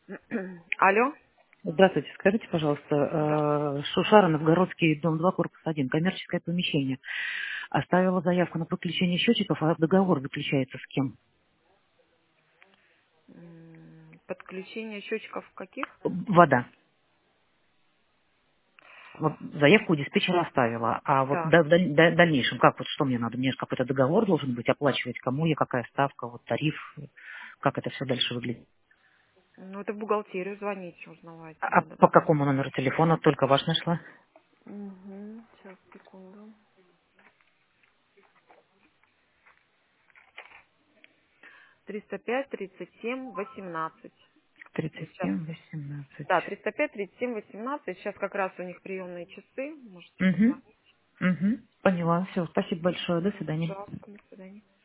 Алло? Здравствуйте, скажите, пожалуйста, Здравствуйте. Шушара, Новгородский, дом 2, корпус 1, коммерческое помещение. Оставила заявку на подключение счетчиков, а договор заключается с кем? Подключение счетчиков каких? Вода. Вот заявку у диспетчера оставила, а вот Так. в дальнейшем, как вот что мне надо? Мне же какой-то договор должен быть, оплачивать кому я, какая ставка, вот тариф, как это все дальше выглядит? Ну, это в бухгалтерию звоните, узнавать А надо. по какому номеру телефона? Только ваш нашла? Угу. Сейчас, секунду. 305 37 18. Вот сейчас. 37 18. Да, 305 37 18. Сейчас как раз у них приемные часы. Можете Угу, позвонить. угу. Поняла. Все, спасибо большое. До свидания. Пожалуйста, до свидания.